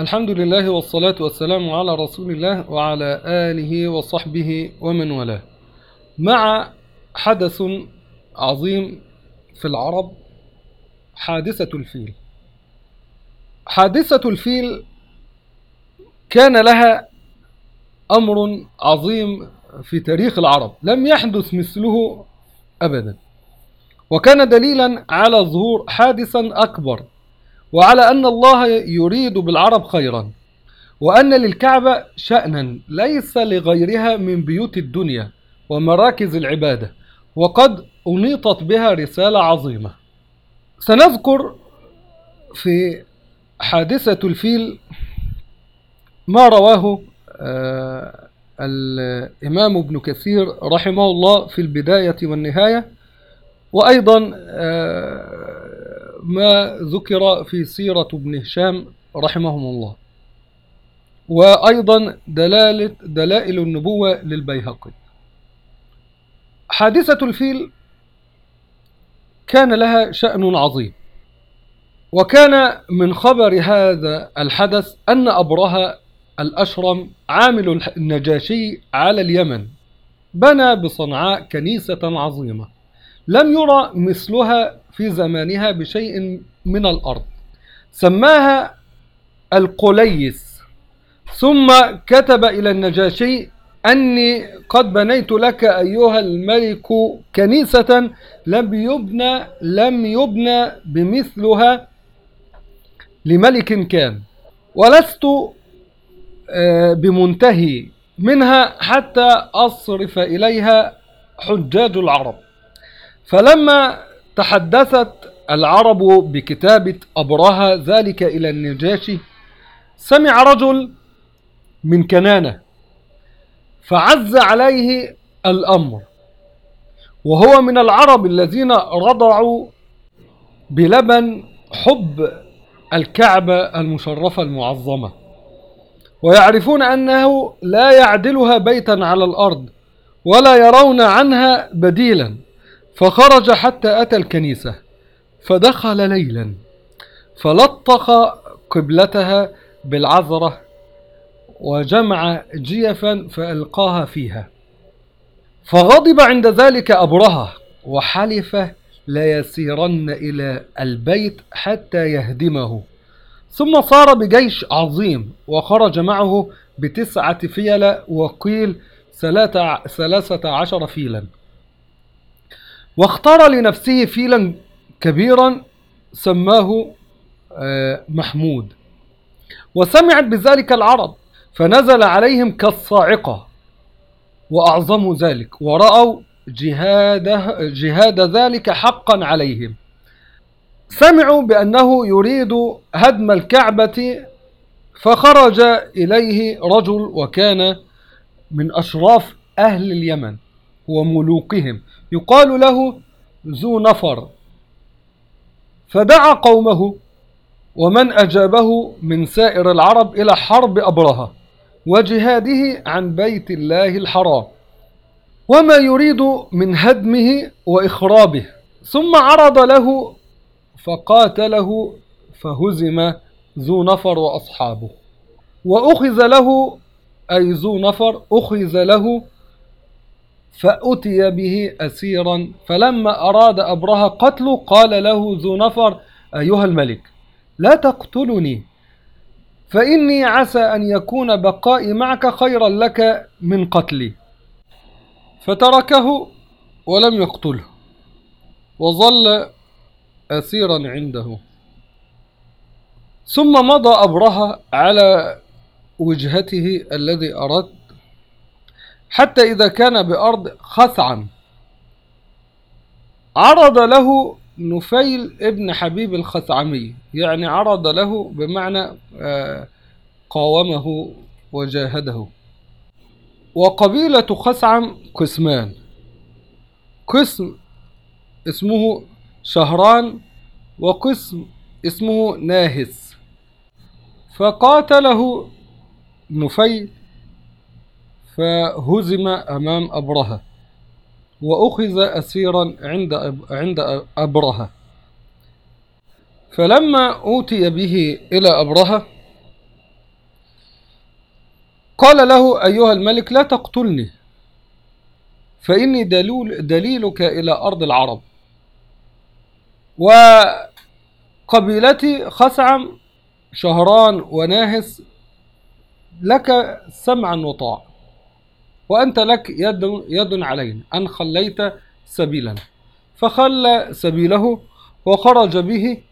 الحمد لله والصلاة والسلام على رسول الله وعلى آله وصحبه ومن والاه. مع حدث عظيم في العرب، حادثة الفيل. حادثة الفيل كان لها أمر عظيم في تاريخ العرب، لم يحدث مثله أبدا، وكان دليلا على ظهور حادث أكبر، وعلى أن الله يريد بالعرب خيرا، وأن للكعبة شأنا ليس لغيرها من بيوت الدنيا ومراكز العبادة، وقد أنيطت بها رسالة عظيمة. سنذكر في حادثة الفيل ما رواه الإمام ابن كثير رحمه الله في البداية والنهاية، وأيضا ما ذكر في سيرة ابن هشام رحمهم الله، وأيضا دلائل النبوة للبيهقي. حادثة الفيل كان لها شأن عظيم، وكان من خبر هذا الحدث أن أبرهة الأشرم عامل النجاشي على اليمن بنى بصنعاء كنيسة عظيمة لم يرى مثلها في زمانها بشيء من الأرض، سماها القليس، ثم كتب إلى النجاشي أني قد بنيت لك أيها الملك كنيسة لم يبنى بمثلها لملك كان، ولست بمنتهي منها حتى أصرف إليها حجاج العرب. فلما تحدثت العرب بكتابة أبرهة ذلك إلى النجاشي، سمع رجل من كنانة فعز عليه الأمر، وهو من العرب الذين رضعوا بلبن حب الكعبة المشرفة المعظمة، ويعرفون أنه لا يعدلها بيتا على الأرض ولا يرون عنها بديلا. فخرج حتى أتى الكنيسة، فدخل ليلا فلطخ قبلتها بالعذرة وجمع جيفا فألقاها فيها، فغضب عند ذلك أبرهة وحلف لا يسيرن إلى البيت حتى يهدمه. ثم صار بجيش عظيم وخرج معه ب9 فيل، وقيل 13 فيلا، واختار لنفسه فيلا كبيرا سماه محمود. وسمعت بذلك العرب فنزل عليهم كالصاعقة وأعظموا ذلك، ورأوا جهاد ذلك حقا عليهم. سمعوا بأنه يريد هدم الكعبة، فخرج إليه رجل وكان من أشراف أهل اليمن وملوكهم يقال له ذو نفر، فدعا قومه ومن أجابه من سائر العرب إلى حرب أبرهة وجهاده عن بيت الله الحرام وما يريد من هدمه وإخرابه. ثم عرض له فقاتله، فهزم ذو نفر وأصحابه، وأخذ له أي ذو نفر أخذ له فأتي به أسيرا. فلما أراد أبرهة قتله قال له ذو نفر أيها الملك لا تقتلني، فإني عسى أن يكون بقائي معك خيرا لك من قتلي. فتركه ولم يقتله وظل أسيرا عنده. ثم مضى أبرهة على وجهته الذي أراد، حتى إذا كان بأرض خثعم عرض له نفيل ابن حبيب الخثعمي، يعني عرض له بمعنى قاومه وجاهده. وقبيلة خثعم قسمان، قسم اسمه شهران وقسم اسمه ناهس. فقاتله نفيل فهزم أمام أبرهة وأخذ أسيرا عند أبرهة. فلما أوتي به إلى أبرهة قال له: أيها الملك لا تقتلني، فإني دليلك إلى أرض العرب، وقبيلتي خثعم شهران وناهس لك سمعا وطاعة، وأنت لك يد علينا أن خليت سبيلنا. فخلى سبيله وخرج به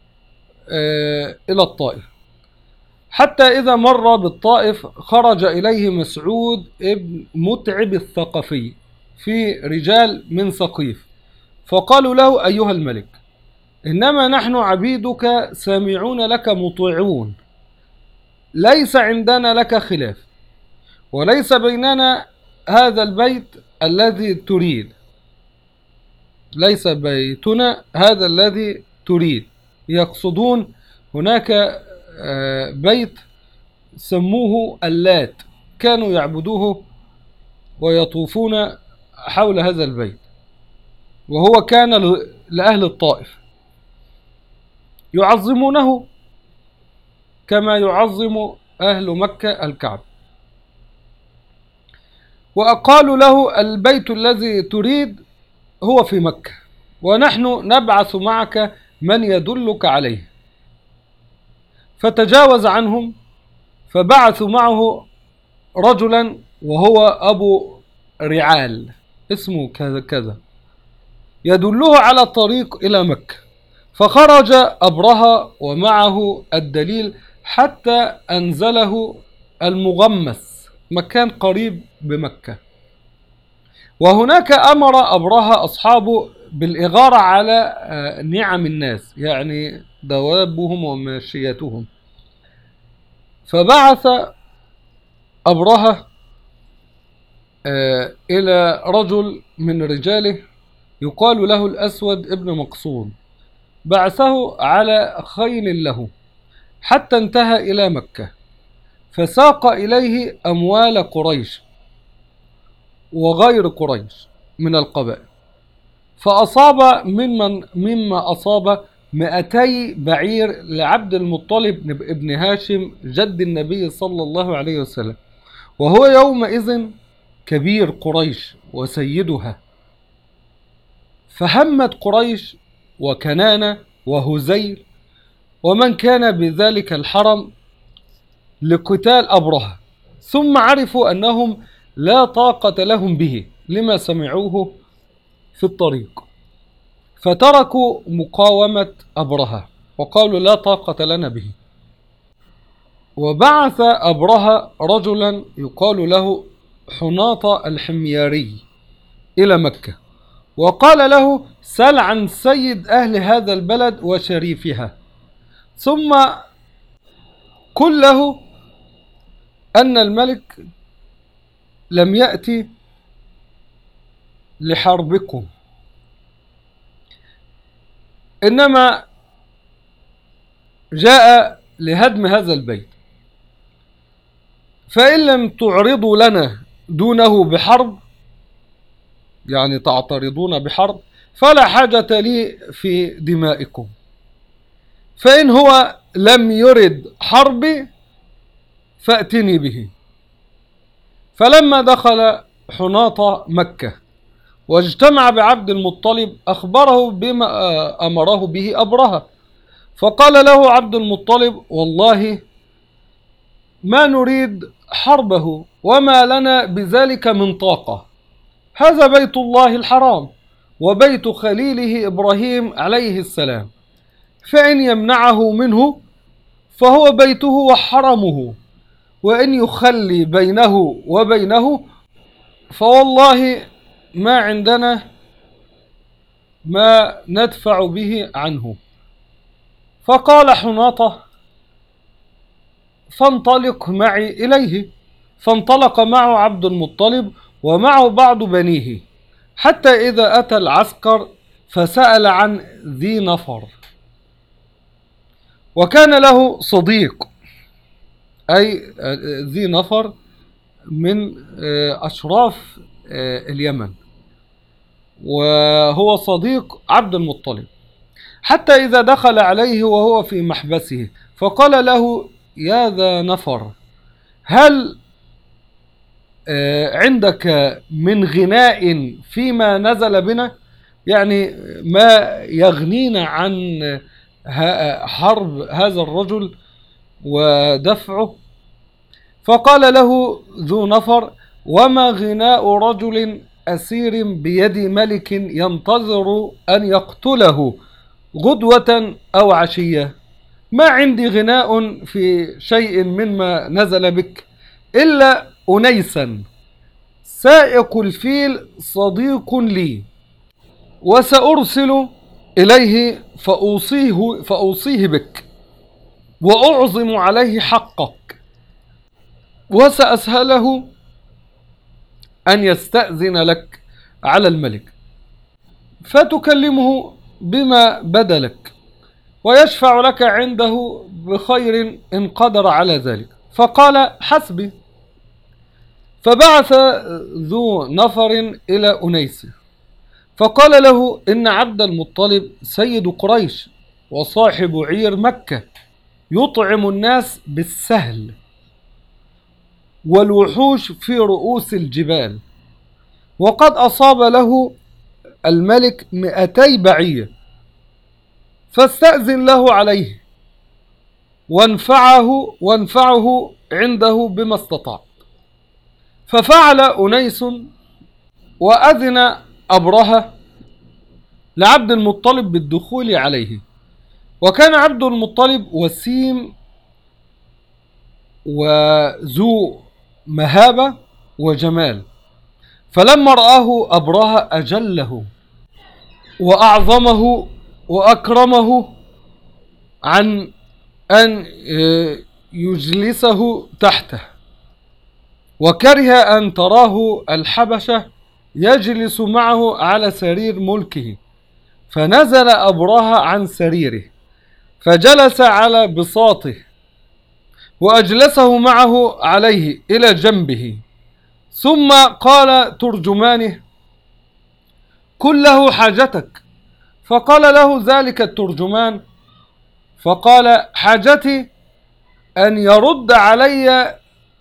إلى الطائف، حتى إذا مر بالطائف خرج إليه مسعود ابن متعب الثقفي في رجال من ثقيف، فقالوا له: أيها الملك، إنما نحن عبيدك سامعون لك مطيعون، ليس عندنا لك خلاف، وليس بيننا هذا البيت الذي تريد، ليس بيتنا هذا الذي تريد. يقصدون هناك بيت سموه اللات، كانوا يعبدوه ويطوفون حول هذا البيت، وهو كان لأهل الطائف يعظمونه كما يعظم أهل مكة الكعب. وقالوا له: البيت الذي تريد هو في مكة، ونحن نبعث معك من يدلك عليه. فتجاوز عنهم، فبعثوا معه رجلا وهو أبو رعال اسمه كذا كذا يدله على الطريق إلى مكة. فخرج أبرهة ومعه الدليل حتى أنزله المغمس، مكان قريب بمكة. وهناك أمر أبرهة أصحابه بالإغارة على نعم الناس، يعني دوابهم وماشيتهم. فبعث أبرهة إلى رجل من رجاله يقال له الأسود ابن مقصون، بعثه على خيل له حتى انتهى إلى مكة، فساق إليه أموال قريش وغير قريش من القبائل، فأصاب مما أصاب 200 بعير لعبد المطلب ابن هاشم جد النبي صلى الله عليه وسلم، وهو يومئذ كبير قريش وسيدها. فهمت قريش وكنانة وهزيل ومن كان بذلك الحرم لقتال أبرهة، ثم عرفوا أنهم لا طاقة لهم به لما سمعوه في الطريق، فتركوا مقاومة أبرهة وقالوا: لا طاقة لنا به. وبعث أبرهة رجلا يقال له حناطة الحمياري إلى مكة، وقال له: سل عن سيد أهل هذا البلد وشريفها، ثم قل له أن الملك لم يأتي لحربكم، إنما جاء لهدم هذا البيت، فإن لم تعرضوا لنا دونه بحرب، يعني تعترضون بحرب، فلا حاجة لي في دمائكم، فإن هو لم يرد حربي فأتني به. فلما دخل حناطة مكة واجتمع بعبد المطلب أخبره بما أمره به أبرهة، فقال له عبد المطلب: والله ما نريد حربه وما لنا بذلك من طاقة، هذا بيت الله الحرام وبيت خليله إبراهيم عليه السلام، فإن يمنعه منه فهو بيته وحرمه، وإن يخلي بينه وبينه فوالله ما عندنا ما ندفع به عنه. فقال حناطة: فانطلق معي إليه. فانطلق معه عبد المطلب ومعه بعض بنيه، حتى إذا أتى العسكر فسأل عن ذي نفر، وكان له صديق، أي ذي نفر من أشراف اليمن، وهو صديق عبد المطلب، حتى إذا دخل عليه وهو في محبسه فقال له: يا ذا نفر، هل عندك من غناء فيما نزل بنا، يعني ما يغنينا عن حرب هذا الرجل ودفعه. فقال له ذو نفر: وما غناء رجل أسير بيد ملك ينتظر أن يقتله غدوة أو عشية؟ ما عندي غناء في شيء مما نزل بك إلا أنيسا سائق الفيل صديق لي، وسأرسل إليه فأوصيه بك وأعظم عليه حقك، وسأسهله أن يستأذن لك على الملك فتكلمه بما بدا لك، ويشفع لك عنده بخير إن قدر على ذلك. فقال: حسبي. فبعث ذو نفر إلى أنيس فقال له: إن عبد المطلب سيد قريش وصاحب عير مكة يطعم الناس بالسهل والوحوش في رؤوس الجبال، وقد أصاب له الملك 200 بعير، فاستأذن له عليه وانفعه عنده بما استطاع. ففعل أنيس وأذن أبرهة لعبد المطلب بالدخول عليه، وكان عبد المطلب وسيم وذو مهابة وجمال، فلما رآه أبرهة أجله وأعظمه وأكرمه عن أن يجلسه تحته، وكره أن تراه الحبشة يجلس معه على سرير ملكه، فنزل أبرهة عن سريره فجلس على بساطه وأجلسه معه عليه إلى جنبه، ثم قال ترجمانه: قل له حاجتك. فقال له ذلك الترجمان، فقال: حاجتي أن يرد علي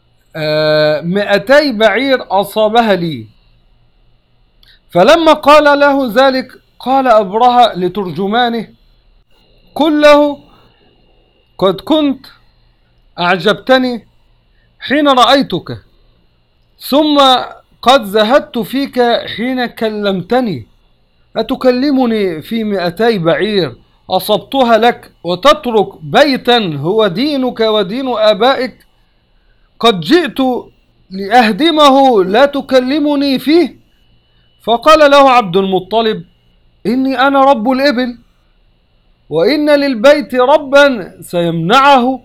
200 بعير أصابها لي. فلما قال له ذلك قال أبرهة لترجمانه: قل له قد كنت أعجبتني حين رأيتك، ثم قد زهدت فيك حين كلمتني، أتكلمني في 200 بعير أصبتها لك وتترك بيتا هو دينك ودين آبائك؟ قد جئت لأهدمه لا تكلمني فيه. فقال له عبد المطلب: إني أنا رب الإبل، وإن للبيت ربا سيمنعه.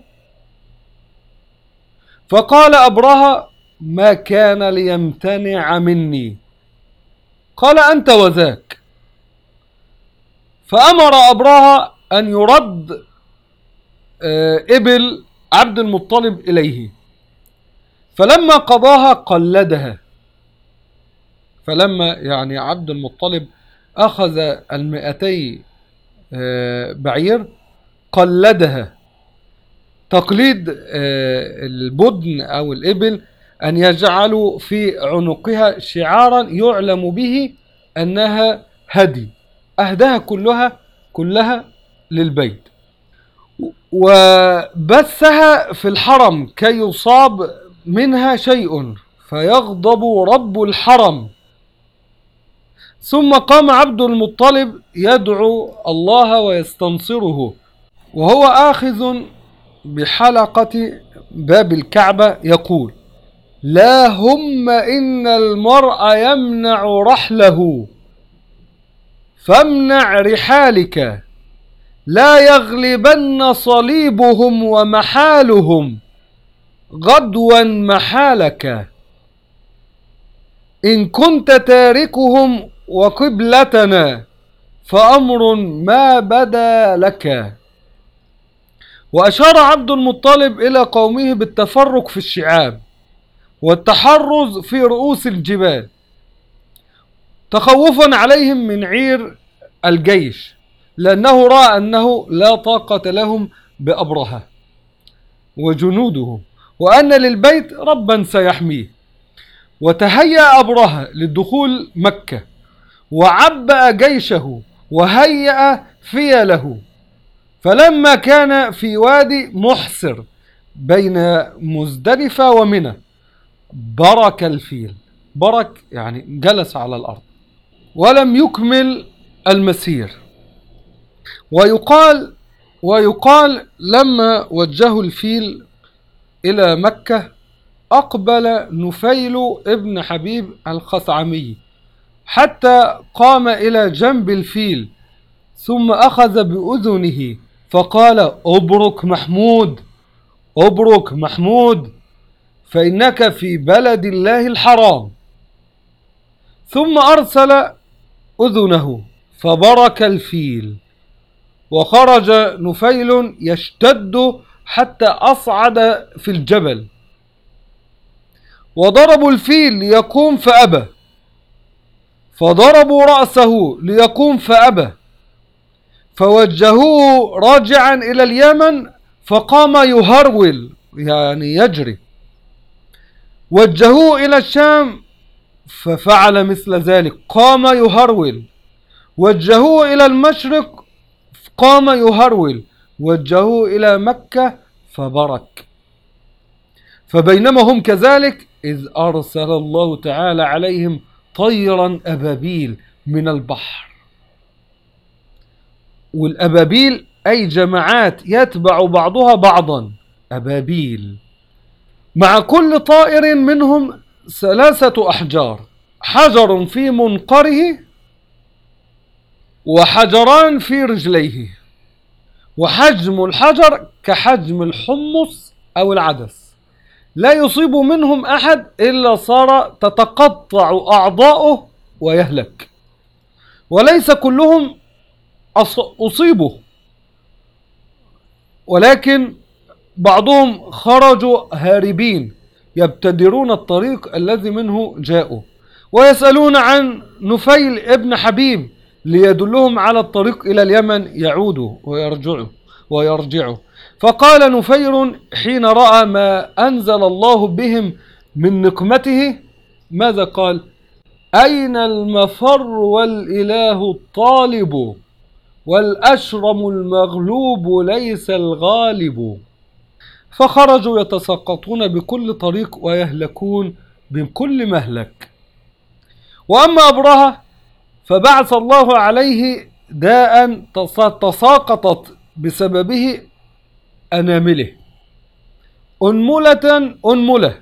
فقال أبرهة: ما كان ليمتنع مني. قال: أنت وذاك. فأمر أبرهة أن يرد إبل عبد المطلب إليه، فلما قضاها قلدها. فلما يعني عبد المطلب أخذ 200 بعير قلدها. تقليد البدن أو الإبل أن يجعلوا في عنقها شعارا يعلم به أنها هدي، أهدها كلها للبيت، وبثها في الحرم كي يصاب منها شيء فيغضب رب الحرم. ثم قام عبد المطلب يدعو الله ويستنصره وهو آخذ بحلقة باب الكعبة يقول: لا هم إن المرء يمنع رحله فامنع رحالك، لا يغلبن صليبهم ومحالهم غدوا محالك، إن كنت تاركهم وقبلتنا فأمر ما بدا لك. وأشار عبد المطلب إلى قومه بالتفرق في الشعاب والتحرز في رؤوس الجبال تخوفا عليهم من عير الجيش، لأنه رأى أنه لا طاقة لهم بأبرهة وجنوده، وأن للبيت ربا سيحميه. وتهيأ أبرهة للدخول مكة وعبأ جيشه وهيأ فيله، فلما كان في وادي محسر بين مزدلفة ومنى برك الفيل. برك يعني جلس على الأرض ولم يكمل المسير. ويقال لما وجهوا الفيل إلى مكة أقبل نفيل ابن حبيب الخثعمي حتى قام إلى جنب الفيل، ثم أخذ بأذنه فقال: أبرك محمود، أبرك محمود، فإنك في بلد الله الحرام. ثم أرسل أذنه فبرك الفيل، وخرج نفيل يشتد حتى أصعد في الجبل، وضربوا الفيل ليقوم فأبى، فضربوا رأسه ليقوم فأبى، فوجهوه راجعا إلى اليمن فقام يهرول يعني يجري، وجهوه إلى الشام ففعل مثل ذلك قام يهرول، وجهوه إلى المشرق قام يهرول، وجهوه إلى مكة فبرك. فبينما هم كذلك إذ أرسل الله تعالى عليهم طيرا أبابيل من البحر. والأبابيل أي جماعات يتبع بعضها بعضا، أبابيل، مع كل طائر منهم 3 أحجار، حجر في منقره وحجران في رجليه، وحجم الحجر كحجم الحمص أو العدس، لا يصيب منهم أحد إلا صار تتقطع أعضاؤه ويهلك، وليس كلهم أصيبوا، ولكن بعضهم خرجوا هاربين يبتدرون الطريق الذي منه جاءوا، ويسألون عن نفيل ابن حبيب ليدلهم على الطريق إلى اليمن يعودوا ويرجعوا. فقال نفير حين رأى ما أنزل الله بهم من نقمته ماذا قال؟ أين المفر والإله الطالب، والأشرم المغلوب ليس الغالب. فخرجوا يتساقطون بكل طريق ويهلكون بكل مهلك. وأما أبرهة فبعث الله عليه داء تساقطت بسببه أنامله أنملة،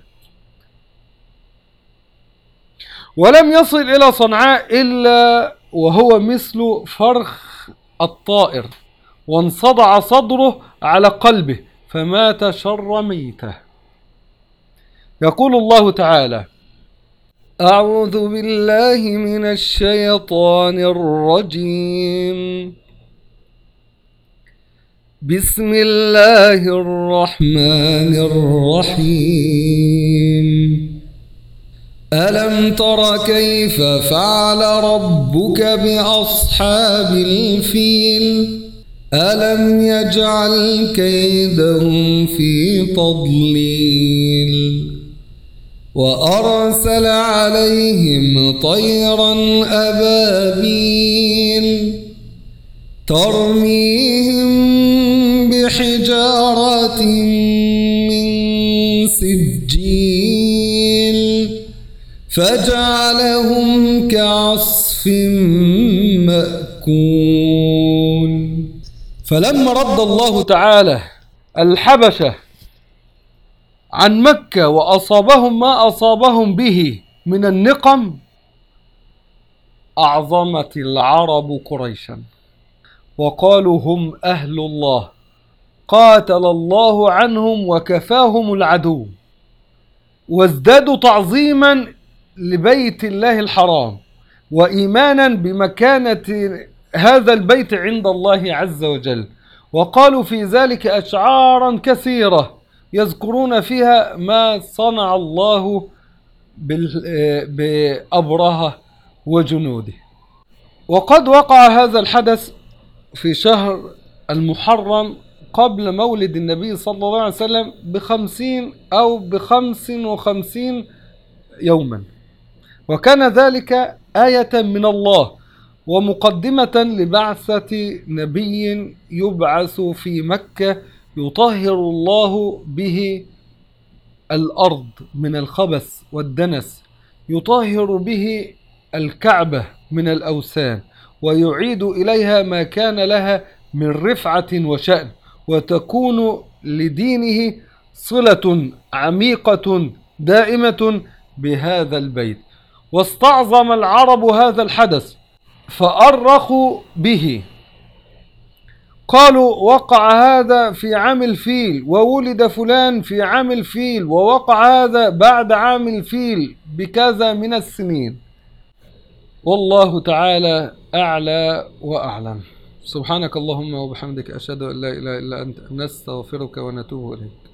ولم يصل إلى صنعاء إلا وهو مثل فرخ الطائر، وانصدع صدره على قلبه فمات شر ميته. يقول الله تعالى: أعوذ بالله من الشيطان الرجيم، بسم الله الرحمن الرحيم. ألم تر كيف فعل ربك بأصحاب الفيل؟ ألم يجعل كيدهم في تضليل، وأرسل عليهم طيرا أبابيل ترميهم بحجارة من سجيل فجعلهم كعصف مأكول. فلما رد الله تعالى الحبشة عن مكة وأصابهم ما أصابهم به من النقم، أعظمت العرب قريشا وقالوا هم أهل الله، قاتل الله عنهم وكفاهم العدو، وازدادوا تعظيما لبيت الله الحرام وإيمانا بمكانة هذا البيت عند الله عز وجل، وقالوا في ذلك أشعارا كثيرة يذكرون فيها ما صنع الله بأبرهة وجنوده. وقد وقع هذا الحدث في شهر المحرم قبل مولد النبي صلى الله عليه وسلم ب50 أو ب55 يوما، وكان ذلك آية من الله ومقدمة لبعثة نبي يبعث في مكة يطهر الله به الأرض من الخبث والدنس، يطهر به الكعبة من الأوثان، ويعيد إليها ما كان لها من رفعة وشأن، وتكون لدينه صلة عميقة دائمة بهذا البيت. واستعظم العرب هذا الحدث فأرخوا به، قالوا وقع هذا في عام الفيل، وولد فلان في عام الفيل، ووقع هذا بعد عام الفيل بكذا من السنين. والله تعالى أعلى وأعلم. سبحانك اللهم وبحمدك، أشهد أن لا إله إلا أنت، نستغفرك ونتوب إليك.